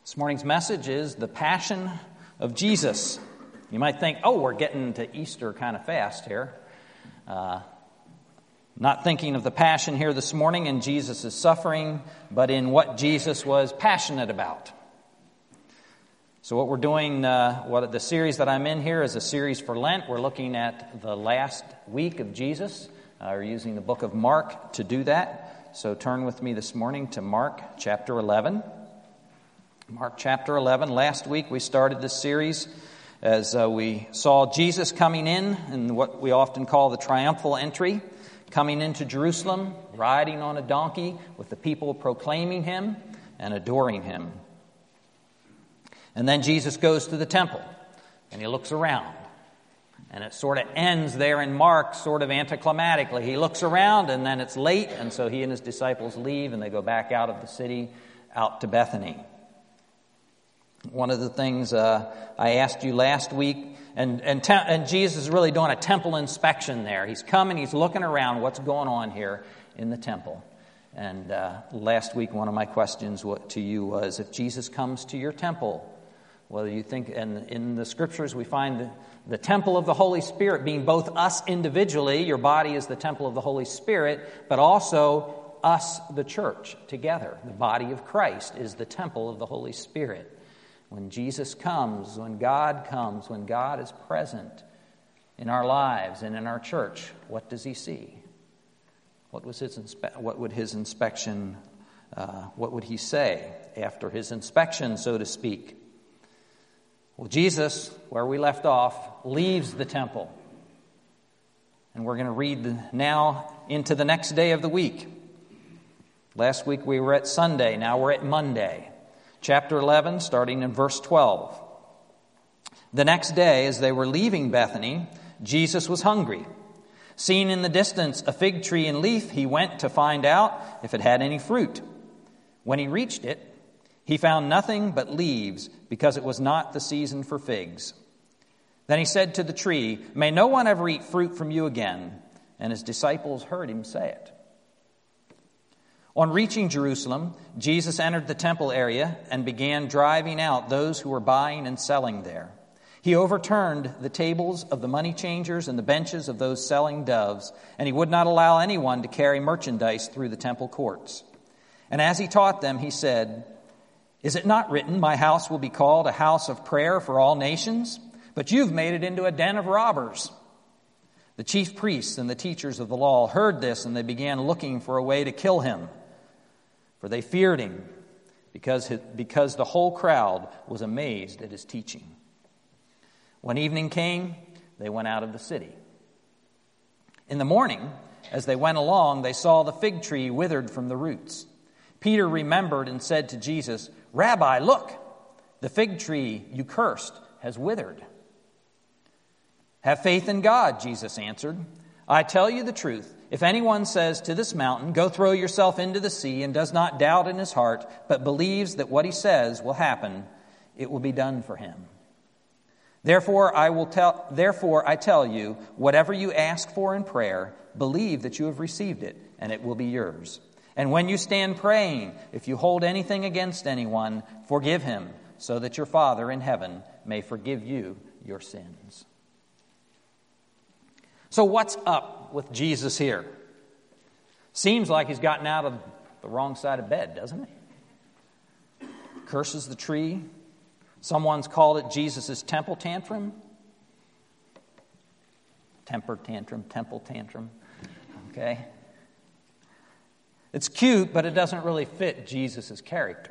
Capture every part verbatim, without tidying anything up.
This morning's message is the Passion of Jesus. You might think, oh, we're getting to Easter kind of fast here. Uh, not thinking of the Passion here this morning in Jesus' suffering, but in what Jesus was passionate about. So what we're doing, uh, what the series that I'm in here is a series for Lent. We're looking at the last week of Jesus. Uh, we're using the book of Mark to do that. So turn with me this morning to Mark chapter eleven. Mark chapter eleven. Last week we started this series as uh, we saw Jesus coming in in what we often call the triumphal entry, coming into Jerusalem, riding on a donkey with the people proclaiming him and adoring him. And then Jesus goes to the temple and he looks around. And it sort of ends there in Mark sort of anticlimactically. He looks around and then it's late, and so he and his disciples leave and they go back out of the city, out to Bethany. One of the things uh, I asked you last week, and and, te- and Jesus is really doing a temple inspection there. He's coming, he's looking around what's going on here in the temple. And uh, last week, one of my questions to you was, if Jesus comes to your temple, whether you think, and in the scriptures we find the, the temple of the Holy Spirit being both us individually, your body is the temple of the Holy Spirit, but also us, the church, together. The body of Christ is the temple of the Holy Spirit. When Jesus comes, when God comes, when God is present in our lives and in our church, what does he see? What was his inspe- what would his inspection, uh, what would he say after his inspection, so to speak? Well, Jesus, where we left off, leaves the temple. And we're going to read now into the next day of the week. Last week we were at Sunday, now we're at Monday. Chapter eleven, starting in verse twelve. The next day, as they were leaving Bethany, Jesus was hungry. Seeing in the distance a fig tree in leaf, he went to find out if it had any fruit. When he reached it, he found nothing but leaves, because it was not the season for figs. Then he said to the tree, "May no one ever eat fruit from you again." And his disciples heard him say it. On reaching Jerusalem, Jesus entered the temple area and began driving out those who were buying and selling there. He overturned the tables of the money changers and the benches of those selling doves, and he would not allow anyone to carry merchandise through the temple courts. And as he taught them, he said, "Is it not written, 'My house will be called a house of prayer for all nations'? But you've made it into a den of robbers." The chief priests and the teachers of the law heard this, and they began looking for a way to kill him. For they feared him, because, his, because the whole crowd was amazed at his teaching. When evening came, they went out of the city. In the morning, as they went along, they saw the fig tree withered from the roots. Peter remembered and said to Jesus, "Rabbi, look, the fig tree you cursed has withered." "Have faith in God," Jesus answered. "I tell you the truth. If anyone says to this mountain, 'Go throw yourself into the sea,' and does not doubt in his heart, but believes that what he says will happen, it will be done for him. Therefore, I will tell, therefore I tell you, whatever you ask for in prayer, believe that you have received it, and it will be yours. And when you stand praying, if you hold anything against anyone, forgive him, so that your Father in heaven may forgive you your sins." So what's up with Jesus here? Seems like he's gotten out of the wrong side of bed, doesn't he? Curses the tree. Someone's called it Jesus' temple tantrum. Temper tantrum, temple tantrum. Okay. It's cute, but it doesn't really fit Jesus' character.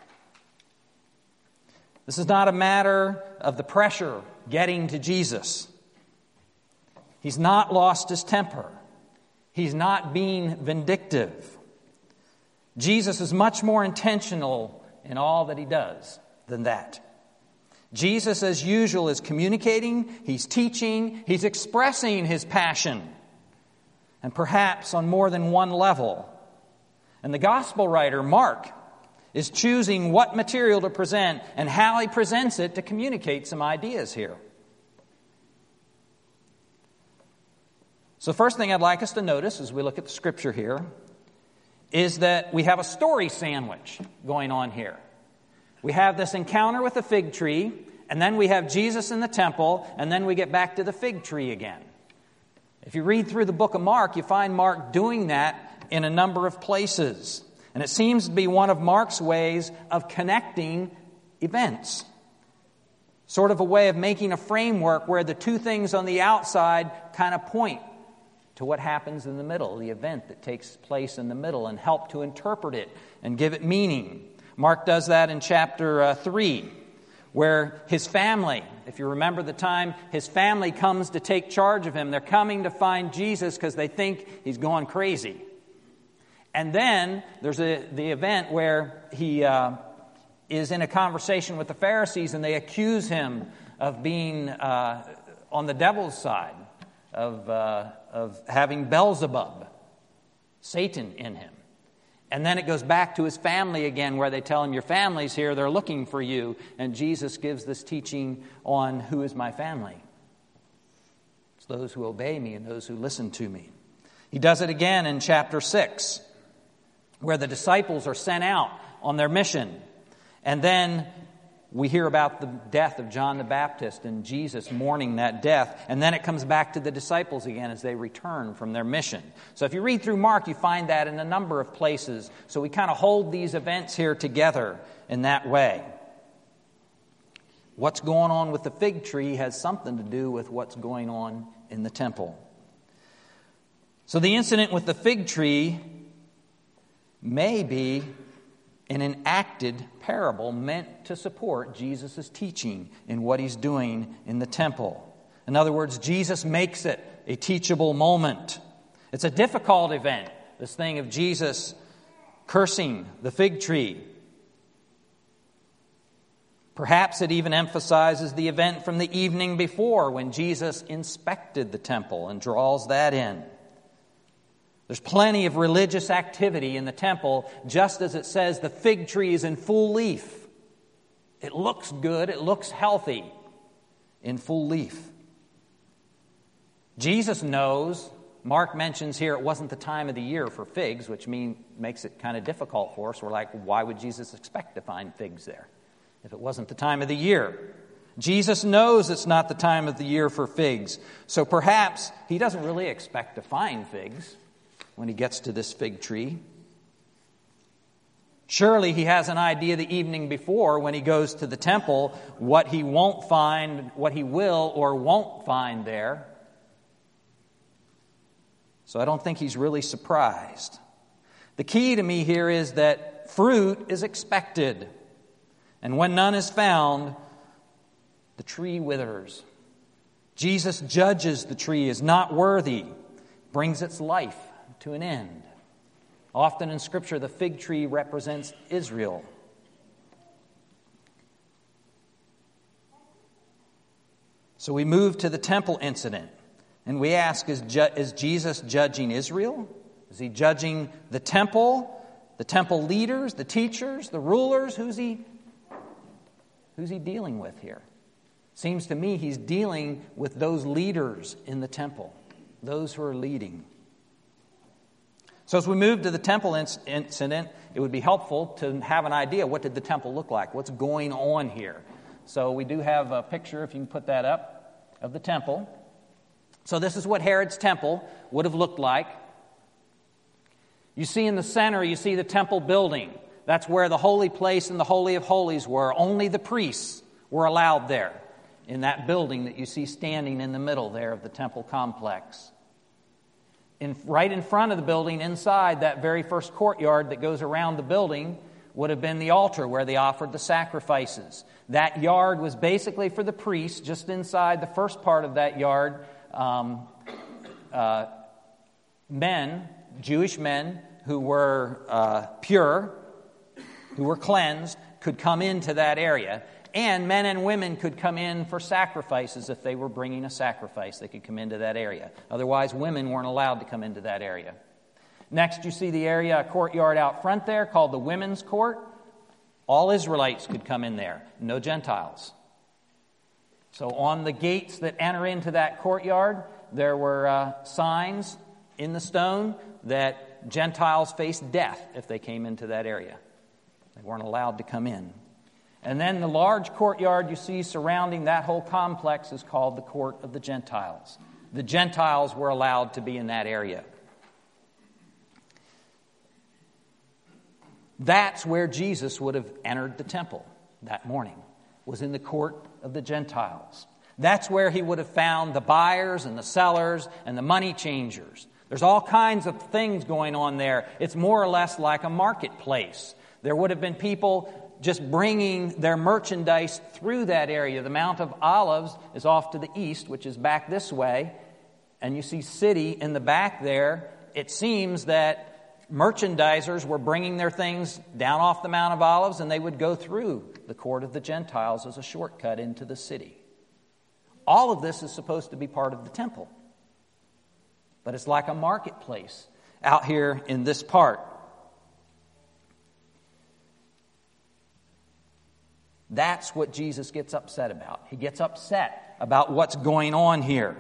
This is not a matter of the pressure getting to Jesus. He's not lost his temper. He's not being vindictive. Jesus is much more intentional in all that he does than that. Jesus, as usual, is communicating, he's teaching, he's expressing his passion, and perhaps on more than one level. And the gospel writer, Mark, is choosing what material to present and how he presents it to communicate some ideas here. So the first thing I'd like us to notice as we look at the scripture here is that we have a story sandwich going on here. We have this encounter with the fig tree, and then we have Jesus in the temple, and then we get back to the fig tree again. If you read through the book of Mark, you find Mark doing that in a number of places. And it seems to be one of Mark's ways of connecting events. Sort of a way of making a framework where the two things on the outside kind of point to what happens in the middle, the event that takes place in the middle, and help to interpret it and give it meaning. Mark does that in chapter uh, three, where his family, if you remember the time, his family comes to take charge of him. They're coming to find Jesus because they think he's gone crazy. And then there's a, the event where he uh, is in a conversation with the Pharisees, and they accuse him of being uh, on the devil's side, of, uh, of having Beelzebub, Satan, in him. And then it goes back to his family again, where they tell him, your family's here, they're looking for you. And Jesus gives this teaching on who is my family. It's those who obey me and those who listen to me. He does it again in chapter six, where the disciples are sent out on their mission. And then we hear about the death of John the Baptist and Jesus mourning that death. And then it comes back to the disciples again as they return from their mission. So if you read through Mark, you find that in a number of places. So we kind of hold these events here together in that way. What's going on with the fig tree has something to do with what's going on in the temple. So the incident with the fig tree may be an enacted parable meant to support Jesus' teaching in what he's doing in the temple. In other words, Jesus makes it a teachable moment. It's a difficult event, this thing of Jesus cursing the fig tree. Perhaps it even emphasizes the event from the evening before when Jesus inspected the temple and draws that in. There's plenty of religious activity in the temple, just as it says the fig tree is in full leaf. It looks good, it looks healthy in full leaf. Jesus knows, Mark mentions here it wasn't the time of the year for figs, which mean, makes it kind of difficult for us. We're like, why would Jesus expect to find figs there if it wasn't the time of the year? Jesus knows it's not the time of the year for figs, so perhaps he doesn't really expect to find figs when he gets to this fig tree. Surely he has an idea the evening before when he goes to the temple what he won't find, what he will or won't find there. So I don't think he's really surprised. The key to me here is that fruit is expected. And when none is found, the tree withers. Jesus judges the tree as not worthy, brings its life to an end. Often in Scripture, the fig tree represents Israel. So we move to the temple incident, and we ask, is, ju- is Jesus judging Israel? Is he judging the temple, the temple leaders, the teachers, the rulers? Who's he, who's he dealing with here? Seems to me he's dealing with those leaders in the temple, those who are leading. So as we move to the temple incident, it would be helpful to have an idea, what did the temple look like? What's going on here? So we do have a picture, if you can put that up, of the temple. So this is what Herod's temple would have looked like. You see in the center, you see the temple building. That's where the holy place and the Holy of Holies were. Only the priests were allowed there in that building that you see standing in the middle there of the temple complex. In, right in front of the building, inside that very first courtyard that goes around the building, would have been the altar where they offered the sacrifices. That yard was basically for the priests. Just inside the first part of that yard, um, uh, men, Jewish men who were uh, pure, who were cleansed, could come into that area. And men and women could come in for sacrifices if they were bringing a sacrifice. They could come into that area. Otherwise, women weren't allowed to come into that area. Next, you see the area, a courtyard out front there called the Women's Court. All Israelites could come in there, no Gentiles. So on the gates that enter into that courtyard, there were uh, signs in the stone that Gentiles faced death if they came into that area. They weren't allowed to come in. And then the large courtyard you see surrounding that whole complex is called the Court of the Gentiles. The Gentiles were allowed to be in that area. That's where Jesus would have entered the temple that morning, was in the Court of the Gentiles. That's where he would have found the buyers and the sellers and the money changers. There's all kinds of things going on there. It's more or less like a marketplace. There would have been people just bringing their merchandise through that area. The Mount of Olives is off to the east, which is back this way. And you see city in the back there. It seems that merchandisers were bringing their things down off the Mount of Olives, and they would go through the Court of the Gentiles as a shortcut into the city. All of this is supposed to be part of the temple. But it's like a marketplace out here in this part. That's what Jesus gets upset about. He gets upset about what's going on here.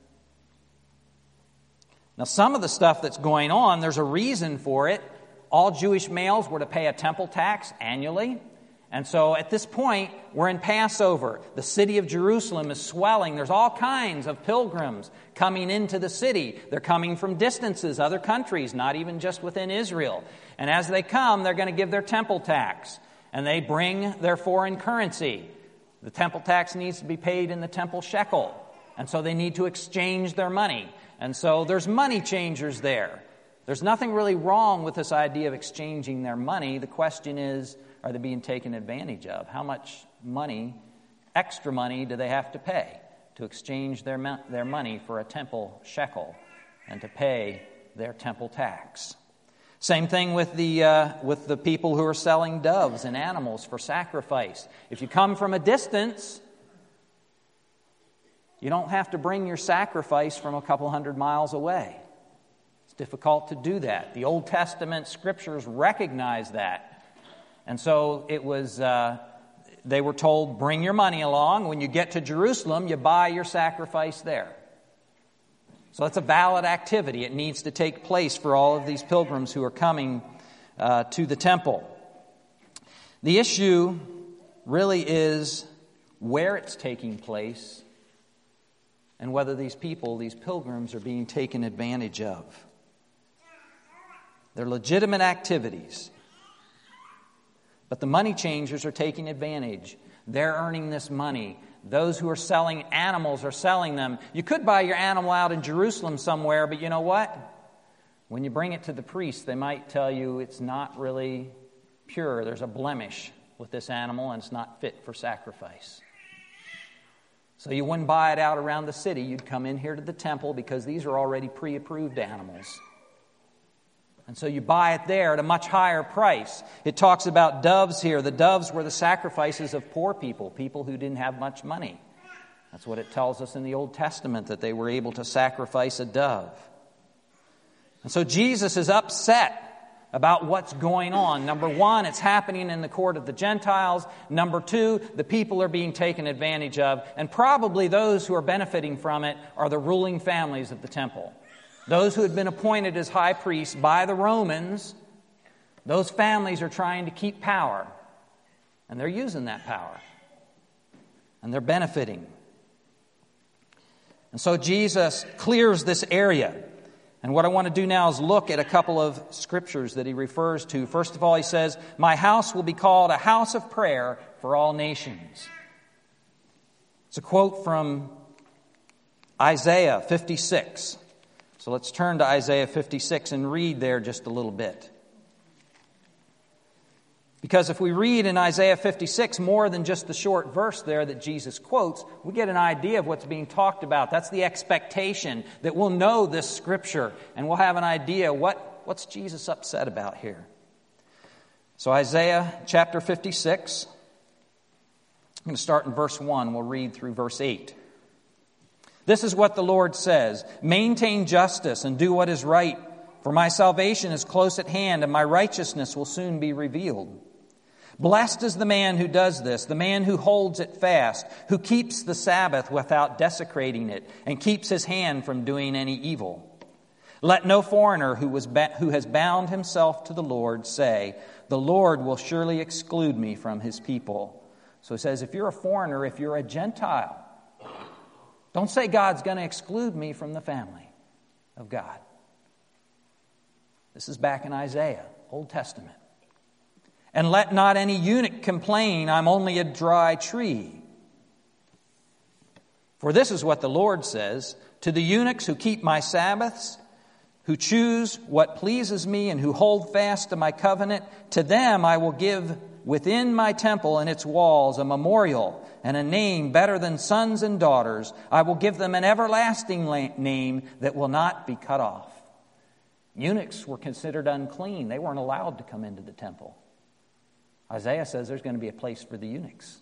Now, some of the stuff that's going on, there's a reason for it. All Jewish males were to pay a temple tax annually. And so at this point, we're in Passover. The city of Jerusalem is swelling. There's all kinds of pilgrims coming into the city. They're coming from distances, other countries, not even just within Israel. And as they come, they're going to give their temple tax. And they bring their foreign currency. The temple tax needs to be paid in the temple shekel. And so they need to exchange their money. And so there's money changers there. There's nothing really wrong with this idea of exchanging their money. The question is, are they being taken advantage of? How much money, extra money, do they have to pay to exchange their, their money for a temple shekel and to pay their temple tax? Same thing with the uh, with the people who are selling doves and animals for sacrifice. If you come from a distance, you don't have to bring your sacrifice from a couple hundred miles away. It's difficult to do that. The Old Testament scriptures recognize that. And so it was, uh, they were told, bring your money along. When you get to Jerusalem, you buy your sacrifice there. So it's a valid activity. It needs to take place for all of these pilgrims who are coming uh, to the temple. The issue really is where it's taking place and whether these people, these pilgrims, are being taken advantage of. They're legitimate activities. But the money changers are taking advantage. They're earning this money. Those who are selling animals are selling them. You could buy your animal out in Jerusalem somewhere, but you know what? When you bring it to the priest, they might tell you it's not really pure. There's a blemish with this animal, and it's not fit for sacrifice. So you wouldn't buy it out around the city. You'd come in here to the temple because these are already pre-approved animals. And so you buy it there at a much higher price. It talks about doves here. The doves were the sacrifices of poor people, people who didn't have much money. That's what it tells us in the Old Testament, that they were able to sacrifice a dove. And so Jesus is upset about what's going on. Number one, it's happening in the court of the Gentiles. Number two, the people are being taken advantage of. And probably those who are benefiting from it are the ruling families of the temple. Those who had been appointed as high priests by the Romans, those families are trying to keep power. And they're using that power. And they're benefiting. And so Jesus clears this area. And what I want to do now is look at a couple of scriptures that he refers to. First of all, he says, "My house will be called a house of prayer for all nations." It's a quote from Isaiah fifty-six. So let's turn to Isaiah fifty-six and read there just a little bit. Because if we read in Isaiah fifty-six more than just the short verse there that Jesus quotes, we get an idea of what's being talked about. That's the expectation that we'll know this scripture and we'll have an idea what, what's Jesus upset about here. So Isaiah chapter fifty-six, I'm going to start in verse one. We'll read through verse eight. "This is what the Lord says, maintain justice and do what is right, for my salvation is close at hand and my righteousness will soon be revealed. Blessed is the man who does this, the man who holds it fast, who keeps the Sabbath without desecrating it and keeps his hand from doing any evil. Let no foreigner who, was ba- who has bound himself to the Lord say, the Lord will surely exclude me from his people. So he says, if you're a foreigner, if you're a Gentile, don't say God's going to exclude me from the family of God. This is back in Isaiah, Old Testament. And let not any eunuch complain, I'm only a dry tree. For this is what the Lord says, to the eunuchs who keep my Sabbaths, who choose what pleases me and who hold fast to my covenant, to them I will give within my temple and its walls a memorial and a name better than sons and daughters. I will give them an everlasting name that will not be cut off. Eunuchs were considered unclean. They weren't allowed to come into the temple. Isaiah says there's going to be a place for the eunuchs.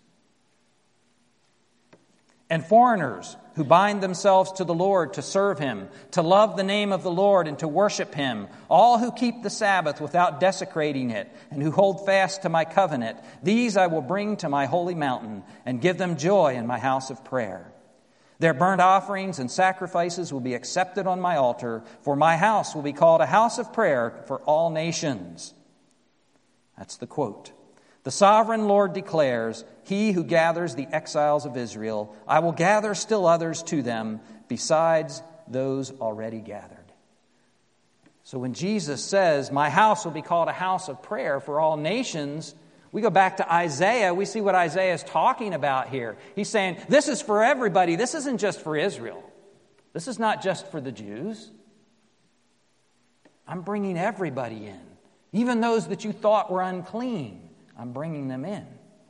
And foreigners who bind themselves to the Lord to serve Him, to love the name of the Lord and to worship Him, all who keep the Sabbath without desecrating it and who hold fast to my covenant, these I will bring to my holy mountain and give them joy in my house of prayer. Their burnt offerings and sacrifices will be accepted on my altar, for my house will be called a house of prayer for all nations. That's the quote. The sovereign Lord declares, He who gathers the exiles of Israel, I will gather still others to them besides those already gathered. So when Jesus says, my house will be called a house of prayer for all nations, we go back to Isaiah, we see what Isaiah is talking about here. He's saying, this is for everybody. This isn't just for Israel. This is not just for the Jews. I'm bringing everybody in. Even those that you thought were unclean, I'm bringing them in.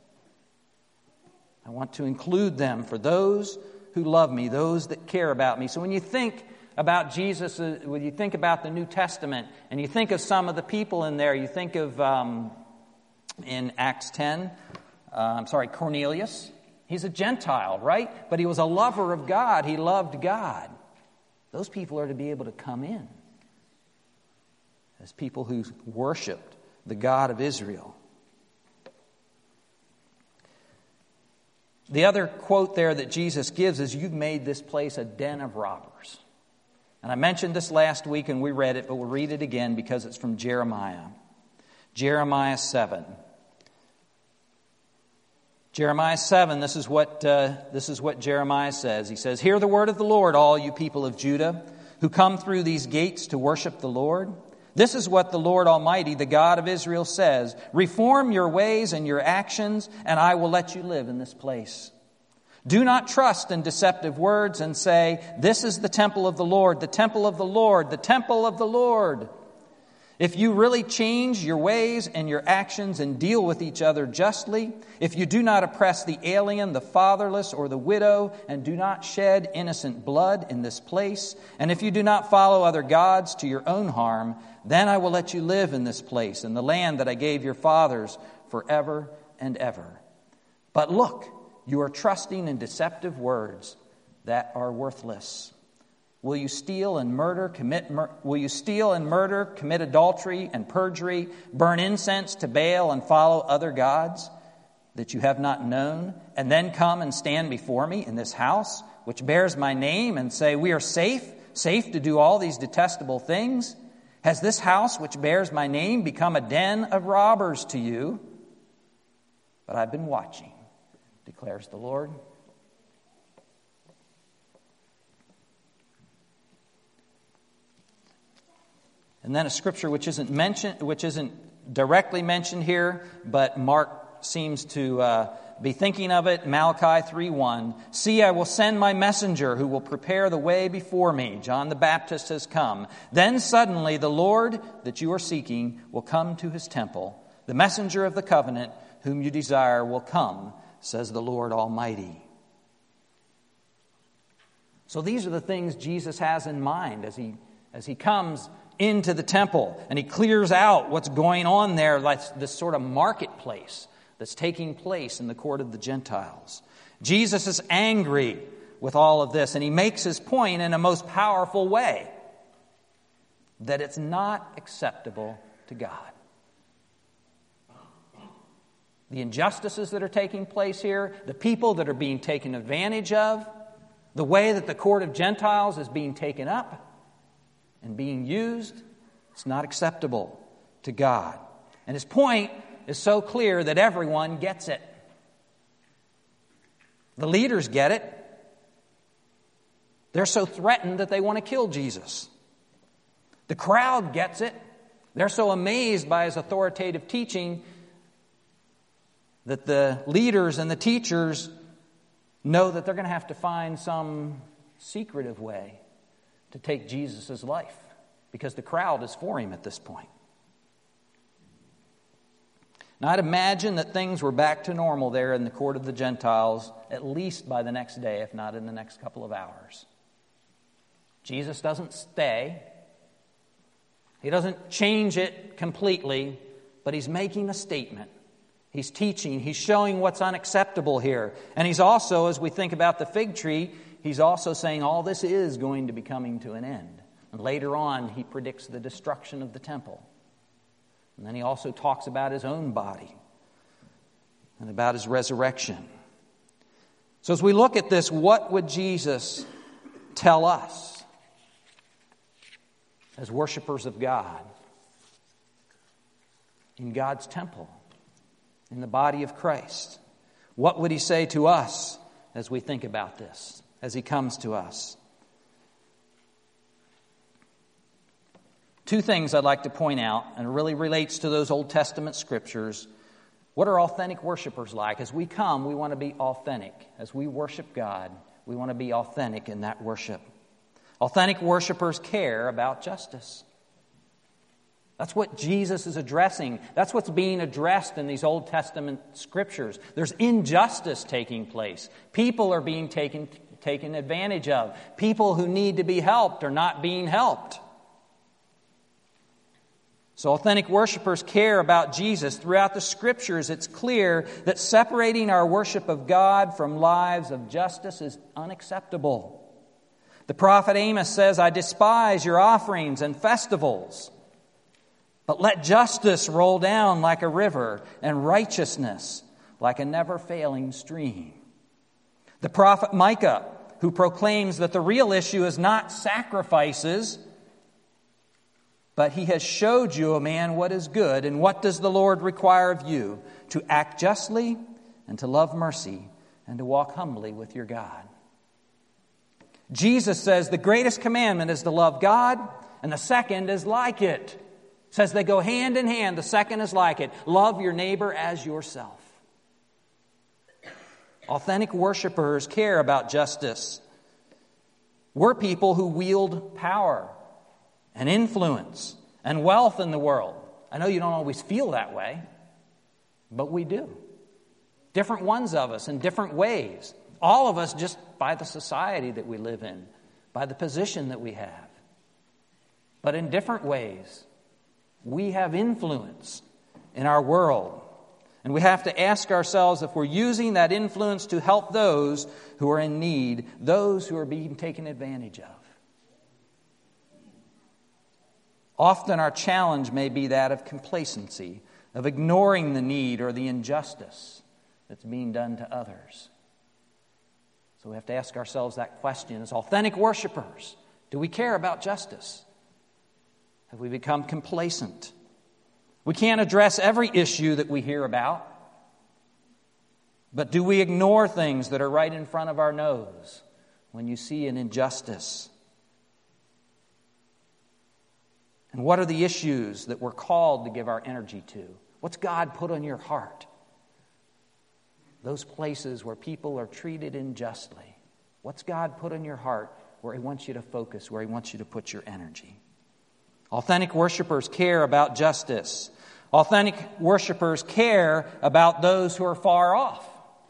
I want to include them for those who love me, those that care about me. So when you think about Jesus, uh, when you think about the New Testament, and you think of some of the people in there, you think of, um, in Acts ten, uh, I'm sorry, Cornelius. He's a Gentile, right? But he was a lover of God. He loved God. Those people are to be able to come in as people who worshiped the God of Israel. The other quote there that Jesus gives is, you've made this place a den of robbers. And I mentioned this last week and we read it, but we'll read it again because it's from Jeremiah. Jeremiah seven. Jeremiah seven, this is what uh, this is what Jeremiah says. He says, hear the word of the Lord, all you people of Judah, who come through these gates to worship the Lord. This is what the Lord Almighty, the God of Israel, says. Reform your ways and your actions, and I will let you live in this place. Do not trust in deceptive words and say, this is the temple of the Lord, the temple of the Lord, the temple of the Lord. If you really change your ways and your actions and deal with each other justly, if you do not oppress the alien, the fatherless, or the widow, and do not shed innocent blood in this place, and if you do not follow other gods to your own harm, then I will let you live in this place, in the land that I gave your fathers forever and ever. But look, you are trusting in deceptive words that are worthless. Will you steal and murder, commit mur- will you steal and murder, commit adultery and perjury, burn incense to Baal and follow other gods that you have not known, and then come and stand before me in this house, which bears my name, and say, we are safe, safe to do all these detestable things? Has this house which bears my name become a den of robbers to you? But I've been watching, declares the Lord. And then a scripture which isn't mentioned, which isn't directly mentioned here, but Mark seems to uh, be thinking of it. Malachi three one. See, I will send my messenger who will prepare the way before me. John the Baptist has come. Then suddenly the Lord that you are seeking will come to his temple. The messenger of the covenant whom you desire will come, says the Lord Almighty. So these are the things Jesus has in mind as he as he comes into the temple, and he clears out what's going on there, like this sort of marketplace that's taking place in the court of the Gentiles. Jesus is angry with all of this, and he makes his point in a most powerful way, that it's not acceptable to God. The injustices that are taking place here, the people that are being taken advantage of, the way that the court of Gentiles is being taken up and being used, it's not acceptable to God. And his point is so clear that everyone gets it. The leaders get it. They're so threatened that they want to kill Jesus. The crowd gets it. They're so amazed by his authoritative teaching that the leaders and the teachers know that they're going to have to find some secretive way to take Jesus' life, because the crowd is for him at this point. Now, I'd imagine that things were back to normal there in the court of the Gentiles, at least by the next day, if not in the next couple of hours. Jesus doesn't stay. He doesn't change it completely, but he's making a statement. He's teaching. He's showing what's unacceptable here. And he's also, as we think about the fig tree, he's also saying all this is going to be coming to an end. And later on, he predicts the destruction of the temple. And then he also talks about his own body and about his resurrection. So as we look at this, what would Jesus tell us as worshipers of God in God's temple, in the body of Christ? What would he say to us as we think about this, as he comes to us? Two things I'd like to point out, and it really relates to those Old Testament scriptures. What are authentic worshipers like? As we come, we want to be authentic. As we worship God, we want to be authentic in that worship. Authentic worshipers care about justice. That's what Jesus is addressing. That's what's being addressed in these Old Testament scriptures. There's injustice taking place. People are being taken, taken advantage of. People who need to be helped are not being helped. So authentic worshipers care about Jesus. Throughout the Scriptures, it's clear that separating our worship of God from lives of justice is unacceptable. The prophet Amos says, "I despise your offerings and festivals, but let justice roll down like a river and righteousness like a never-failing stream." The prophet Micah, who proclaims that the real issue is not sacrifices, but he has showed you, O man, what is good, and what does the Lord require of you? To act justly, and to love mercy, and to walk humbly with your God. Jesus says the greatest commandment is to love God, and the second is like it. Says they go hand in hand. The second is like it. Love your neighbor as yourself. Authentic worshipers care about justice. We're people who wield power and influence and wealth in the world. I know you don't always feel that way, but we do. Different ones of us in different ways. All of us just by the society that we live in, by the position that we have. But in different ways, we have influence in our world. And we have to ask ourselves if we're using that influence to help those who are in need, those who are being taken advantage of. Often our challenge may be that of complacency, of ignoring the need or the injustice that's being done to others. So we have to ask ourselves that question. As authentic worshipers, do we care about justice? Have we become complacent? We can't address every issue that we hear about, but do we ignore things that are right in front of our nose when you see an injustice? And what are the issues that we're called to give our energy to? What's God put on your heart? Those places where people are treated unjustly. What's God put on your heart where He wants you to focus, where He wants you to put your energy? Authentic worshipers care about justice. Authentic worshipers care about those who are far off.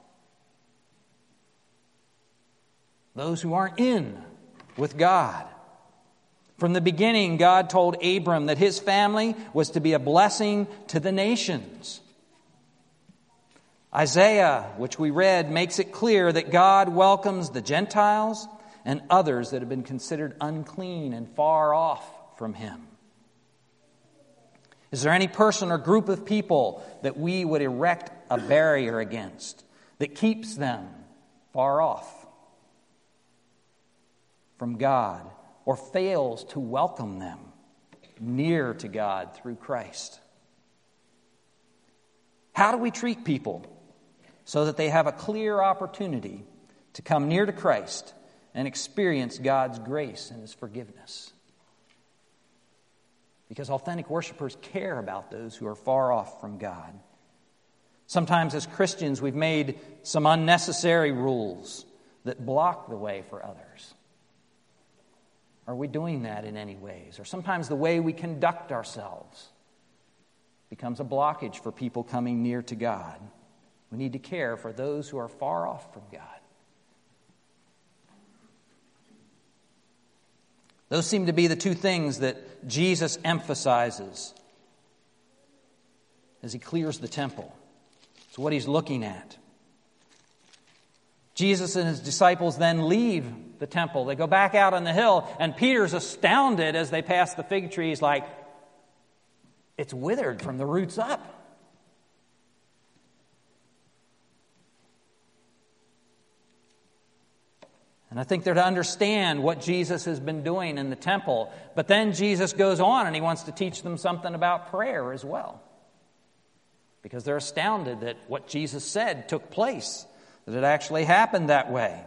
Those who aren't in with God. From the beginning, God told Abram that his family was to be a blessing to the nations. Isaiah, which we read, makes it clear that God welcomes the Gentiles and others that have been considered unclean and far off from Him. Is there any person or group of people that we would erect a barrier against that keeps them far off from God, or fails to welcome them near to God through Christ? How do we treat people so that they have a clear opportunity to come near to Christ and experience God's grace and His forgiveness. Because authentic worshipers care about those who are far off from God. Sometimes as Christians, we've made some unnecessary rules that block the way for others. Are we doing that in any ways? Or sometimes the way we conduct ourselves becomes a blockage for people coming near to God. We need to care for those who are far off from God. Those seem to be the two things that Jesus emphasizes as He clears the temple. It's what He's looking at. Jesus and His disciples then leave the temple. They go back out on the hill, and Peter's astounded as they pass the fig tree. He's like, it's withered from the roots up. And I think they're to understand what Jesus has been doing in the temple. But then Jesus goes on and He wants to teach them something about prayer as well. Because they're astounded that what Jesus said took place, that it actually happened that way.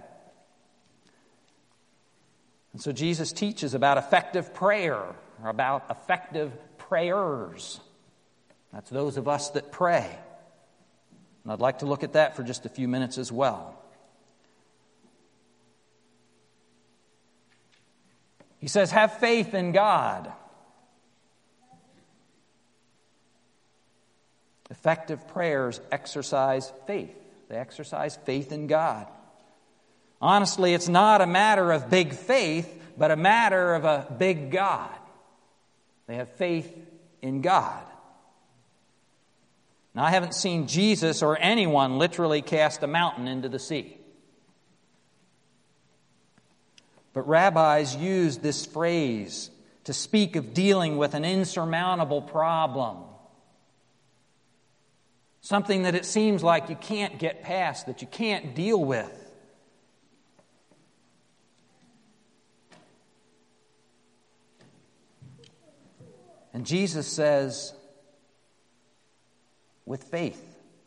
And so Jesus teaches about effective prayer, or about effective prayers. That's those of us that pray. And I'd like to look at that for just a few minutes as well. He says, have faith in God. Effective prayers exercise faith. They exercise faith in God. Honestly, it's not a matter of big faith, but a matter of a big God. They have faith in God. Now, I haven't seen Jesus or anyone literally cast a mountain into the sea. But rabbis used this phrase to speak of dealing with an insurmountable problem. Something that it seems like you can't get past, that you can't deal with. And Jesus says, with faith,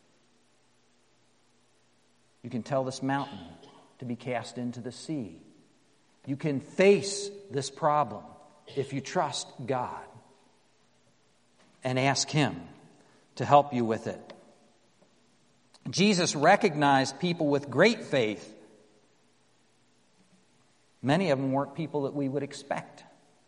you can tell this mountain to be cast into the sea. You can face this problem if you trust God and ask Him to help you with it. Jesus recognized people with great faith. Many of them weren't people that we would expect.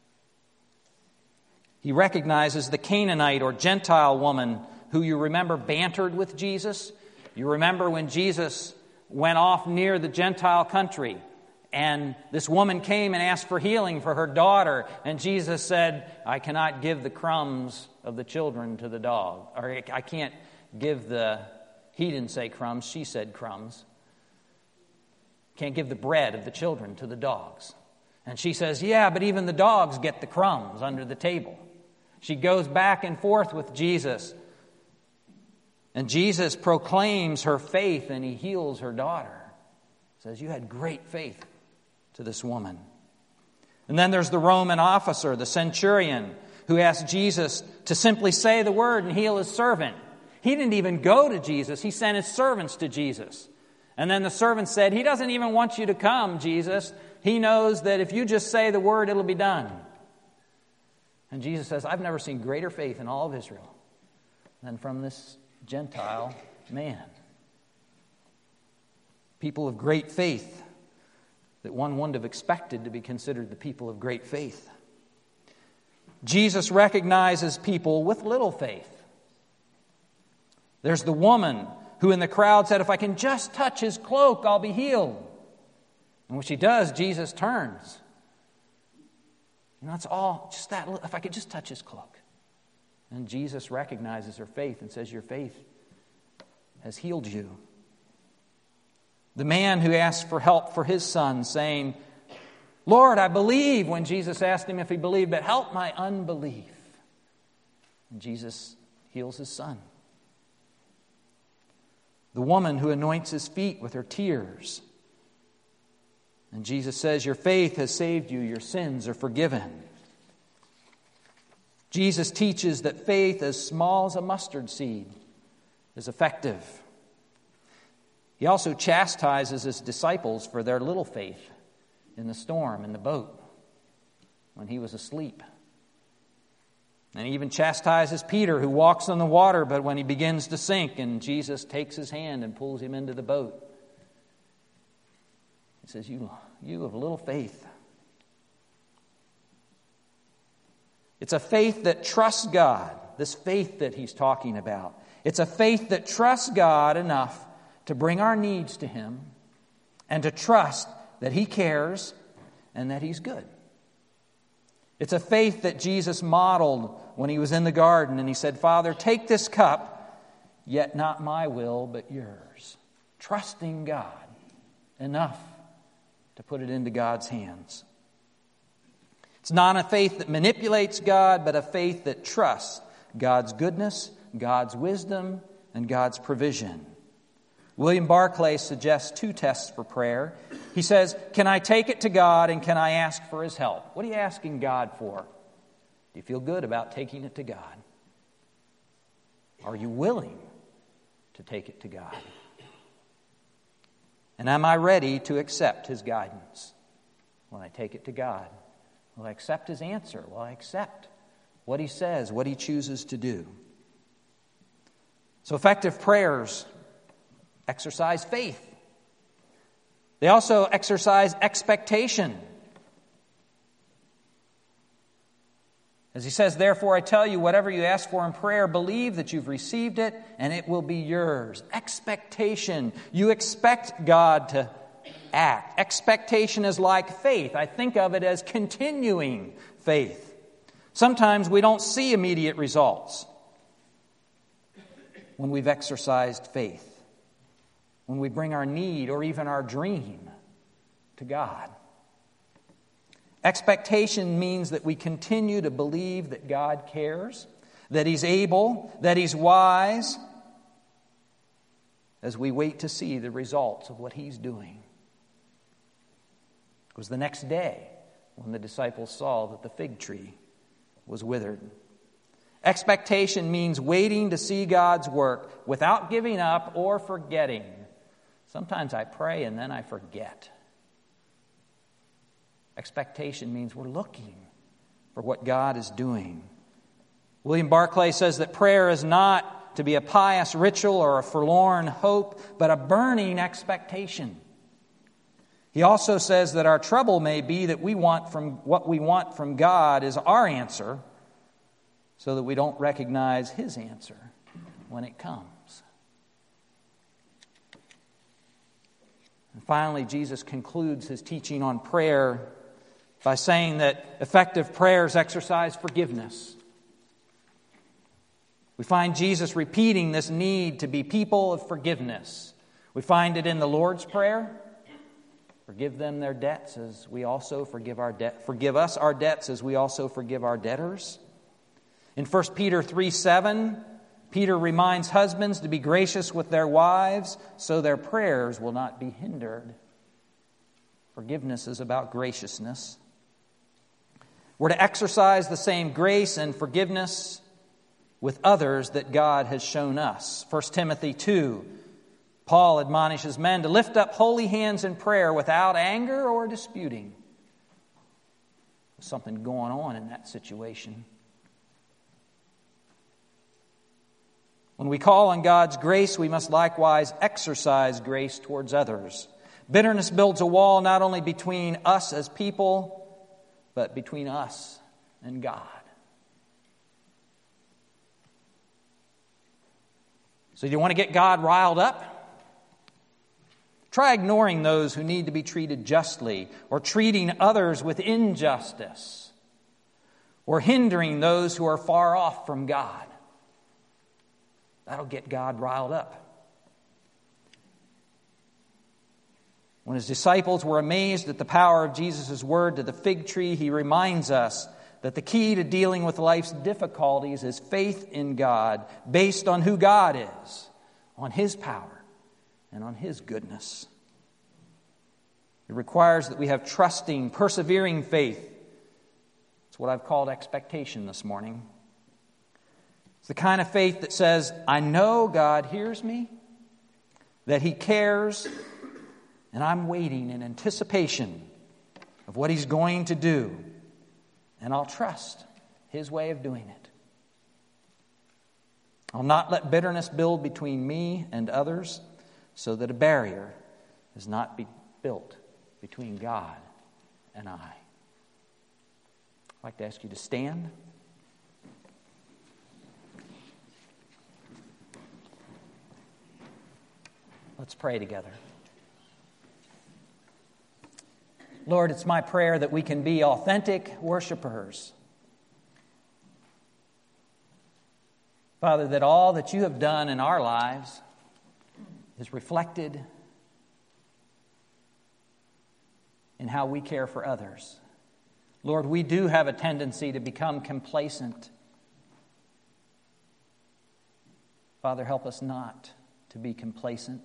He recognizes the Canaanite or Gentile woman who you remember bantered with Jesus. You remember when Jesus went off near the Gentile country, and this woman came and asked for healing for her daughter. And Jesus said, I cannot give the crumbs of the children to the dog. Or I can't give the, he didn't say crumbs, she said crumbs. Can't give the bread of the children to the dogs. And she says, yeah, but even the dogs get the crumbs under the table. She goes back and forth with Jesus. And Jesus proclaims her faith and He heals her daughter. Says, you had great faith to this woman. And then there's the Roman officer, the centurion, who asked Jesus to simply say the word and heal his servant. He didn't even go to Jesus. He sent his servants to Jesus. And then the servant said, he doesn't even want you to come, Jesus. He knows that if you just say the word, it'll be done. And Jesus says, I've never seen greater faith in all of Israel than from this Gentile man. People of great faith that one wouldn't have expected to be considered the people of great faith. Jesus recognizes people with little faith. There's the woman who in the crowd said, if I can just touch His cloak, I'll be healed. And when she does, Jesus turns. You know, it's all just that, if I could just touch His cloak. And Jesus recognizes her faith and says, your faith has healed you. The man who asked for help for his son, saying, Lord, I believe, when Jesus asked him if he believed, but help my unbelief. And Jesus heals his son. The woman who anoints his feet with her tears. And Jesus says, your faith has saved you, your sins are forgiven. Jesus teaches that faith as small as a mustard seed is effective. He also chastises his disciples for their little faith in the storm, in the boat, when he was asleep. And he even chastises Peter, who walks on the water, but when he begins to sink, and Jesus takes his hand and pulls him into the boat, he says, you, you have little faith. It's a faith that trusts God, this faith that he's talking about. It's a faith that trusts God enough to bring our needs to him and to trust that he cares and that he's good. It's a faith that Jesus modeled when he was in the garden and he said, Father, take this cup, yet not my will, but yours. Trusting God enough to put it into God's hands. It's not a faith that manipulates God, but a faith that trusts God's goodness, God's wisdom, and God's provision. William Barclay suggests two tests for prayer. He says, can I take it to God and can I ask for his help? What are you asking God for? Do you feel good about taking it to God? Are you willing to take it to God? And am I ready to accept his guidance when I take it to God? Will I accept his answer? Will I accept what he says, what he chooses to do? So effective prayers exercise faith. They also exercise expectation. As he says, therefore I tell you, whatever you ask for in prayer, believe that you've received it and it will be yours. Expectation. You expect God to act. Expectation is like faith. I think of it as continuing faith. Sometimes we don't see immediate results when we've exercised faith, when we bring our need or even our dream to God. Expectation means that we continue to believe that God cares, that He's able, that He's wise, as we wait to see the results of what He's doing. It was the next day when the disciples saw that the fig tree was withered. Expectation means waiting to see God's work without giving up or forgetting. Sometimes I pray and then I forget. Expectation means we're looking for what God is doing. William Barclay says that prayer is not to be a pious ritual or a forlorn hope, but a burning expectation. He also says that our trouble may be that we want from what we want from God is our answer, so that we don't recognize His answer when it comes. And finally, Jesus concludes His teaching on prayer by saying that effective prayers exercise forgiveness. We find Jesus repeating this need to be people of forgiveness. We find it in the Lord's Prayer. Forgive them their debts as we also forgive our debt. Forgive us our debts as we also forgive our debtors. In First Peter three seven, Peter reminds husbands to be gracious with their wives so their prayers will not be hindered. Forgiveness is about graciousness. We're to exercise the same grace and forgiveness with others that God has shown us. First Timothy two, Paul admonishes men to lift up holy hands in prayer without anger or disputing. There's something going on in that situation. When we call on God's grace, we must likewise exercise grace towards others. Bitterness builds a wall not only between us as people, but between us and God. So do you want to get God riled up? Try ignoring those who need to be treated justly, or treating others with injustice, or hindering those who are far off from God. That'll get God riled up. When His disciples were amazed at the power of Jesus' word to the fig tree, He reminds us that the key to dealing with life's difficulties is faith in God, based on who God is, on His power, and on His goodness. It requires that we have trusting, persevering faith. It's what I've called expectation this morning. It's the kind of faith that says, I know God hears me, that He cares, and I'm waiting in anticipation of what He's going to do, and I'll trust His way of doing it. I'll not let bitterness build between me and others, so that a barrier does not be built between God and I. I'd like to ask you to stand. Let's pray together. Lord, it's my prayer that we can be authentic worshipers. Father, that all that you have done in our lives is reflected in how we care for others. Lord, we do have a tendency to become complacent. Father, help us not to be complacent,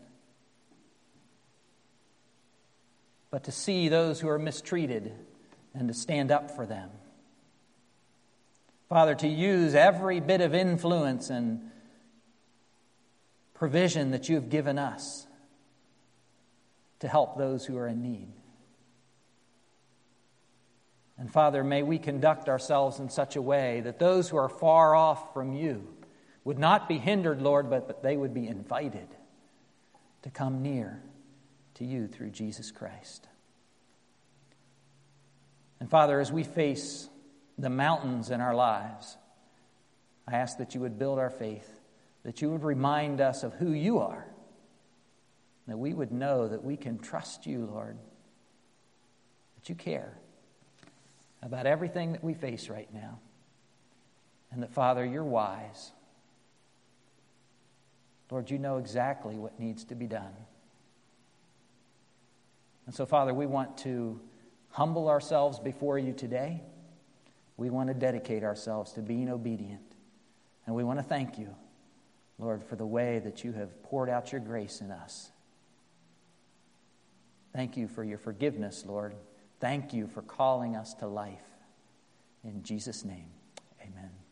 but to see those who are mistreated and to stand up for them. Father, to use every bit of influence and provision that you have given us to help those who are in need. And Father, may we conduct ourselves in such a way that those who are far off from you would not be hindered, Lord, but, but they would be invited to come near to you through Jesus Christ. And Father, as we face the mountains in our lives, I ask that you would build our faith, that you would remind us of who you are, that we would know that we can trust you, Lord, that you care about everything that we face right now, and that, Father, you're wise. Lord, you know exactly what needs to be done. And so, Father, we want to humble ourselves before you today. We want to dedicate ourselves to being obedient. And we want to thank you, Lord, for the way that you have poured out your grace in us. Thank you for your forgiveness, Lord. Thank you for calling us to life. In Jesus' name, amen.